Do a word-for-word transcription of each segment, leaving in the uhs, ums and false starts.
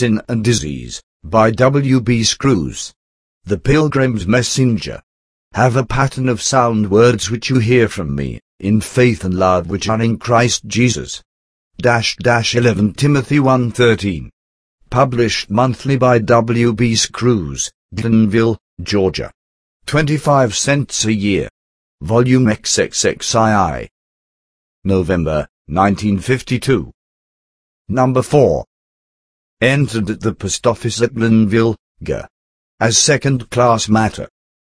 Sin and Disease, by W B Screws. The Pilgrim's Messenger. Have a pattern of sound words which you hear from me, in faith and love which are in Christ Jesus. Dash dash eleven Timothy one thirteen. Published monthly by W B Screws, Glenville, Georgia. twenty-five cents a year. Volume triple X. November, nineteen fifty-two. Number four. Entered at the post office at Glenville, G. as second-class matter.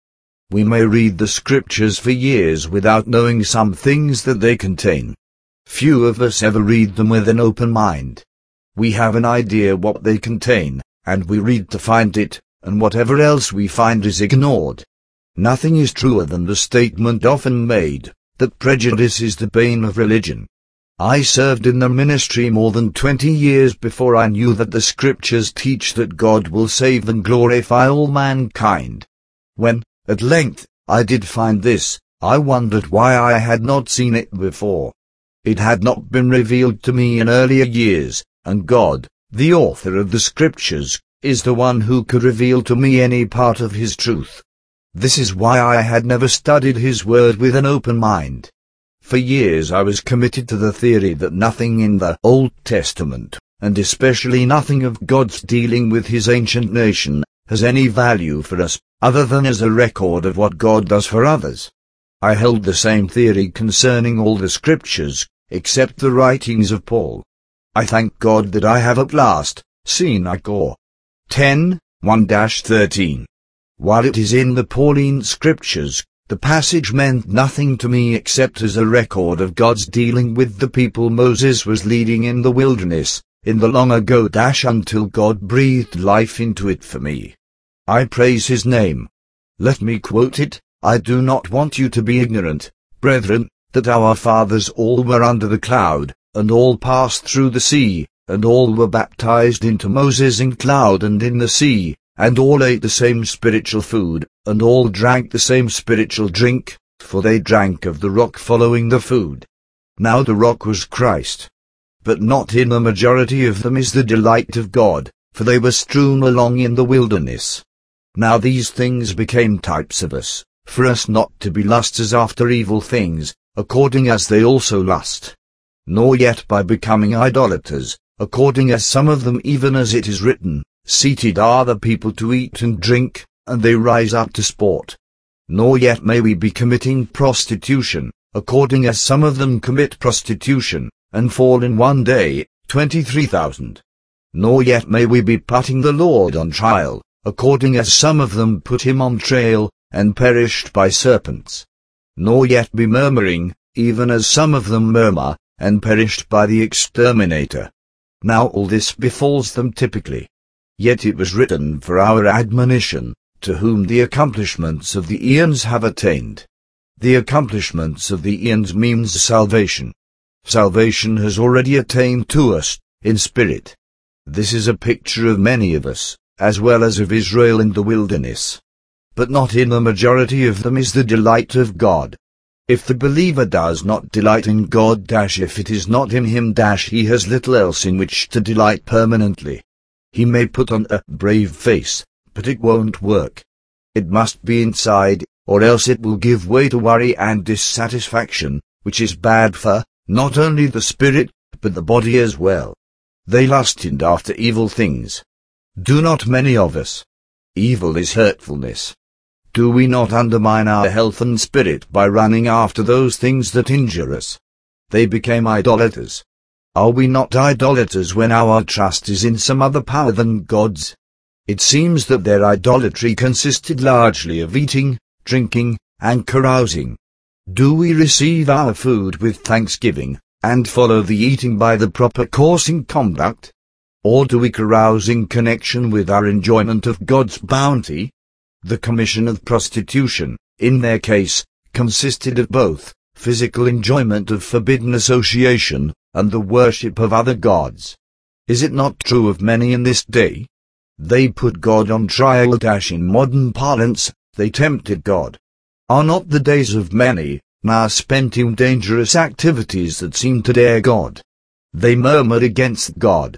We may read the scriptures for years without knowing some things that they contain. Few of us ever read them with an open mind. We have an idea what they contain, and we read to find it, and whatever else we find is ignored. Nothing is truer than the statement often made, that prejudice is the bane of religion. I served in the ministry more than twenty years before I knew that the scriptures teach that God will save and glorify all mankind. When, at length, I did find this, I wondered why I had not seen it before. It had not been revealed to me in earlier years, and God, the author of the scriptures, is the one who could reveal to me any part of his truth. This is why I had never studied his word with an open mind. For years I was committed to the theory that nothing in the Old Testament, and especially nothing of God's dealing with his ancient nation, has any value for us, other than as a record of what God does for others. I held the same theory concerning all the scriptures, except the writings of Paul. I thank God that I have at last seen Icor. ten, one to thirteen. While it is in the Pauline scriptures, the passage meant nothing to me except as a record of God's dealing with the people Moses was leading in the wilderness, in the long ago dash until God breathed life into it for me. I praise his name. Let me quote it. I do not want you to be ignorant, brethren, that our fathers all were under the cloud, and all passed through the sea, and all were baptized into Moses in cloud and in the sea, and all ate the same spiritual food, and all drank the same spiritual drink, for they drank of the rock following the food. Now the rock was Christ. But not in the majority of them is the delight of God, for they were strewn along in the wilderness. Now these things became types of us, for us not to be lusters after evil things, according as they also lust. Nor yet by becoming idolaters, according as some of them, even as it is written, seated are the people to eat and drink, and they rise up to sport. Nor yet may we be committing prostitution, according as some of them commit prostitution, and fall in one day, twenty-three thousand. Nor yet may we be putting the Lord on trial, according as some of them put him on trial, and perished by serpents. Nor yet be murmuring, even as some of them murmur, and perished by the exterminator. Now all this befalls them typically. Yet it was written for our admonition, to whom the accomplishments of the eons have attained. The accomplishments of the eons means salvation. Salvation has already attained to us, in spirit. This is a picture of many of us, as well as of Israel in the wilderness. But not in the majority of them is the delight of God. If the believer does not delight in God dash if it is not in him dash he has little else in which to delight permanently. He may put on a brave face, but it won't work. It must be inside, or else it will give way to worry and dissatisfaction, which is bad for, not only the spirit, but the body as well. They lusted after evil things. Do not many of us? Evil is hurtfulness. Do we not undermine our health and spirit by running after those things that injure us? They became idolaters. Are we not idolaters when our trust is in some other power than God's? It seems that their idolatry consisted largely of eating, drinking, and carousing. Do we receive our food with thanksgiving, and follow the eating by the proper course in conduct? Or do we carouse in connection with our enjoyment of God's bounty? The commission of prostitution, in their case, consisted of both physical enjoyment of forbidden association, and the worship of other gods. Is it not true of many in this day? They put God on trial dash in modern parlance, they tempted God. Are not the days of many now spent in dangerous activities that seem to dare God? They murmured against God.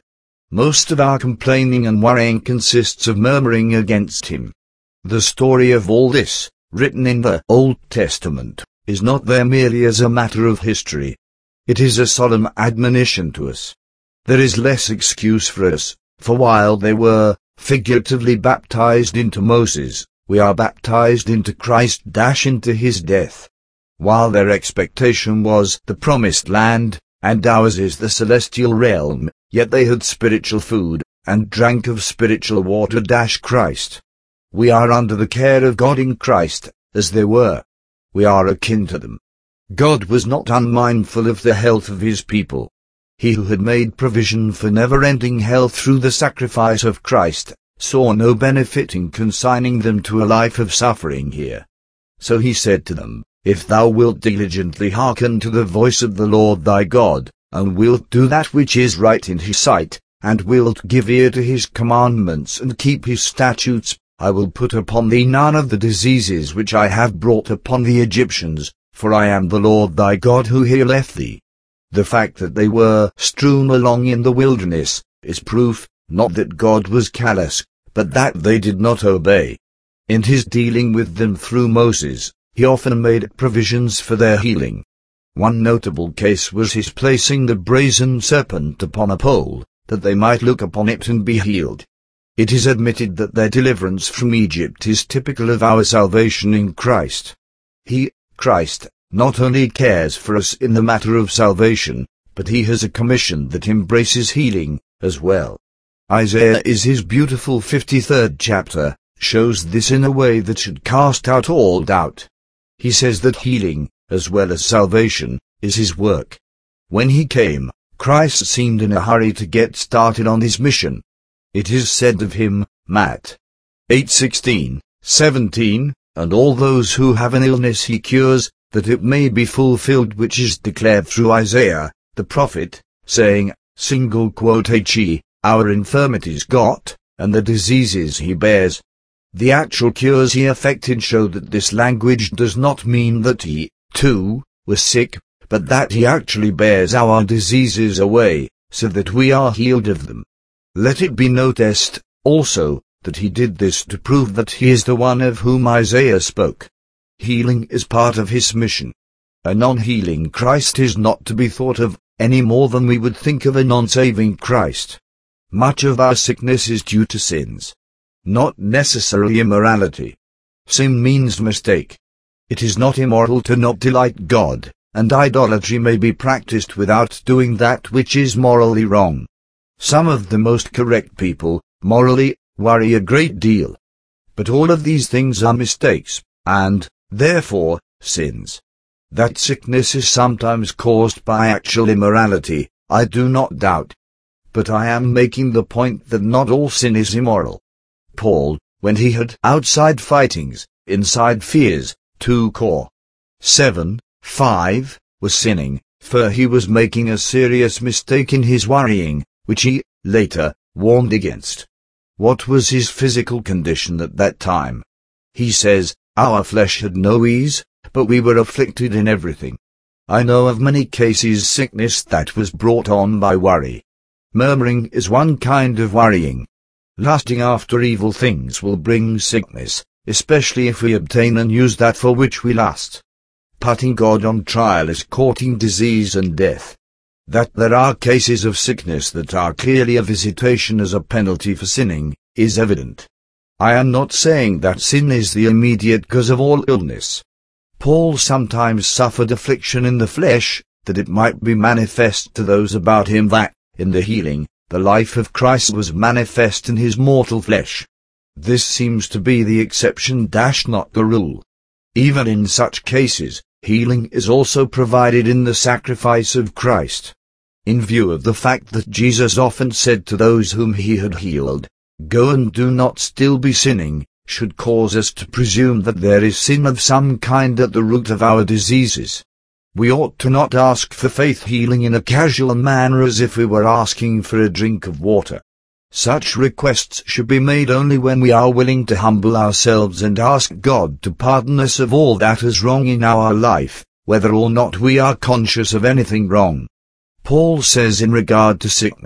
Most of our complaining and worrying consists of murmuring against him. The story of all this, written in the Old Testament, is not there merely as a matter of history. It is a solemn admonition to us. There is less excuse for us, for while they were, figuratively baptized into Moses, we are baptized into Christ dash into his death. While their expectation was the promised land, and ours is the celestial realm, yet they had spiritual food, and drank of spiritual water dash Christ. We are under the care of God in Christ, as they were. We are akin to them. God was not unmindful of the health of his people. He who had made provision for never-ending health through the sacrifice of Christ, saw no benefit in consigning them to a life of suffering here. So he said to them, If thou wilt diligently hearken to the voice of the Lord thy God, and wilt do that which is right in his sight, and wilt give ear to his commandments and keep his statutes, I will put upon thee none of the diseases which I have brought upon the Egyptians, for I am the Lord thy God who healeth thee. The fact that they were strewn along in the wilderness is proof, not that God was callous, but that they did not obey. In his dealing with them through Moses, he often made provisions for their healing. One notable case was his placing the brazen serpent upon a pole, that they might look upon it and be healed. It is admitted that their deliverance from Egypt is typical of our salvation in Christ. He, Christ, not only cares for us in the matter of salvation, but he has a commission that embraces healing, as well. Isaiah is his beautiful fifty-third chapter, shows this in a way that should cast out all doubt. He says that healing, as well as salvation, is his work. When he came, Christ seemed in a hurry to get started on his mission. It is said of him, Matt. eight sixteen, seventeen, and all those who have an illness he cures, that it may be fulfilled which is declared through Isaiah, the prophet, saying, single quote he, our infirmities got, and the diseases he bears. The actual cures he effected show that this language does not mean that he, too, was sick, but that he actually bears our diseases away, so that we are healed of them. Let it be noticed, also, that he did this to prove that he is the one of whom Isaiah spoke. Healing is part of his mission. A non-healing Christ is not to be thought of, any more than we would think of a non-saving Christ. Much of our sickness is due to sins. Not necessarily immorality. Sin means mistake. It is not immoral to not delight God, and idolatry may be practiced without doing that which is morally wrong. Some of the most correct people, morally, worry a great deal. But all of these things are mistakes, and, therefore, sins. That sickness is sometimes caused by actual immorality, I do not doubt. But I am making the point that not all sin is immoral. Paul, when he had outside fightings, inside fears, two Cor. seven, five, was sinning, for he was making a serious mistake in his worrying, which he, later, warned against. What was his physical condition at that time? He says, our flesh had no ease, but we were afflicted in everything. I know of many cases sickness that was brought on by worry. Murmuring is one kind of worrying. Lusting after evil things will bring sickness, especially if we obtain and use that for which we lust. Putting God on trial is courting disease and death. That there are cases of sickness that are clearly a visitation as a penalty for sinning, is evident. I am not saying that sin is the immediate cause of all illness. Paul sometimes suffered affliction in the flesh, that it might be manifest to those about him that, in the healing, the life of Christ was manifest in his mortal flesh. This seems to be the exception dash not the rule. Even in such cases, healing is also provided in the sacrifice of Christ. In view of the fact that Jesus often said to those whom he had healed, "Go and do not still be sinning," should cause us to presume that there is sin of some kind at the root of our diseases. We ought to not ask for faith healing in a casual manner as if we were asking for a drink of water. Such requests should be made only when we are willing to humble ourselves and ask God to pardon us of all that is wrong in our life, whether or not we are conscious of anything wrong. Paul says in regard to sickness,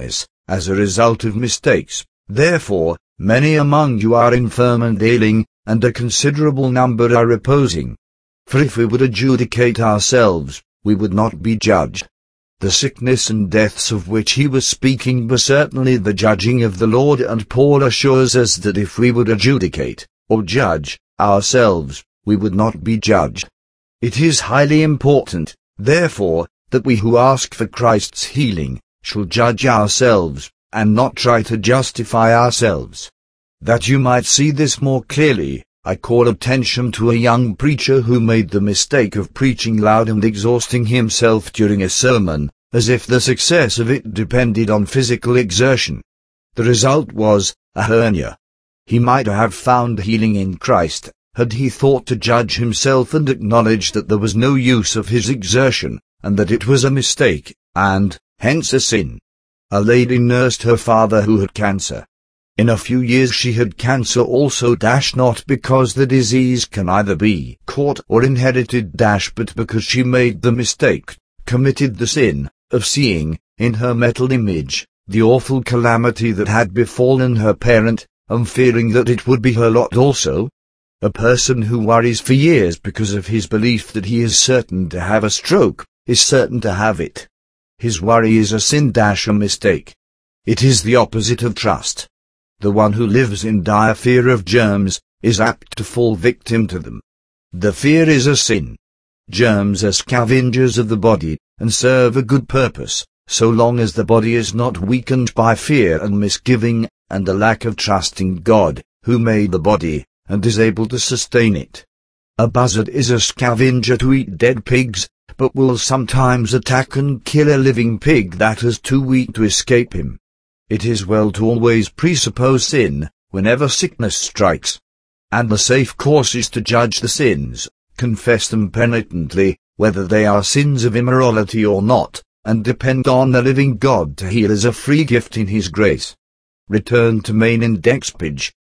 as a result of mistakes. Therefore, many among you are infirm and ailing, and a considerable number are reposing. For if we would adjudicate ourselves, we would not be judged. The sickness and deaths of which he was speaking were certainly the judging of the Lord, and Paul assures us that if we would adjudicate, or judge, ourselves, we would not be judged. It is highly important, therefore, that we who ask for Christ's healing, shall judge ourselves, and not try to justify ourselves. That you might see this more clearly, I call attention to a young preacher who made the mistake of preaching loud and exhausting himself during a sermon, as if the success of it depended on physical exertion. The result was a hernia. He might have found healing in Christ, had he thought to judge himself and acknowledge that there was no use of his exertion, and that it was a mistake, and, hence a sin. A lady nursed her father who had cancer. In a few years she had cancer also, dash not because the disease can either be caught or inherited, dash but because she made the mistake, committed the sin, of seeing, in her metal image, the awful calamity that had befallen her parent, and fearing that it would be her lot also. A person who worries for years because of his belief that he is certain to have a stroke, is certain to have it. His worry is a sin dash a mistake. It is the opposite of trust. The one who lives in dire fear of germs, is apt to fall victim to them. The fear is a sin. Germs are scavengers of the body, and serve a good purpose, so long as the body is not weakened by fear and misgiving, and a lack of trust in God, who made the body, and is able to sustain it. A buzzard is a scavenger to eat dead pigs, but will sometimes attack and kill a living pig that is too weak to escape him. It is well to always presuppose sin, whenever sickness strikes. And the safe course is to judge the sins, confess them penitently, whether they are sins of immorality or not, and depend on the living God to heal as a free gift in His grace. Return to main index page.